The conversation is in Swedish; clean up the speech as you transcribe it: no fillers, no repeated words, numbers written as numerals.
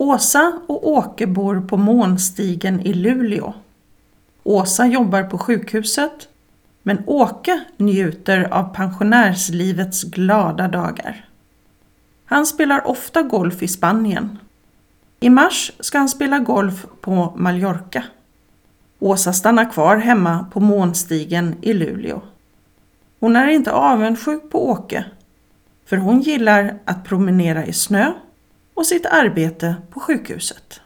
Åsa och Åke bor på Månstigen i Luleå. Åsa jobbar på sjukhuset, men Åke njuter av pensionärslivets glada dagar. Han spelar ofta golf i Spanien. I mars ska han spela golf på Mallorca. Åsa stannar kvar hemma på Månstigen i Luleå. Hon är inte avundsjuk på Åke, för hon gillar att promenera i snö och sitt arbete på sjukhuset.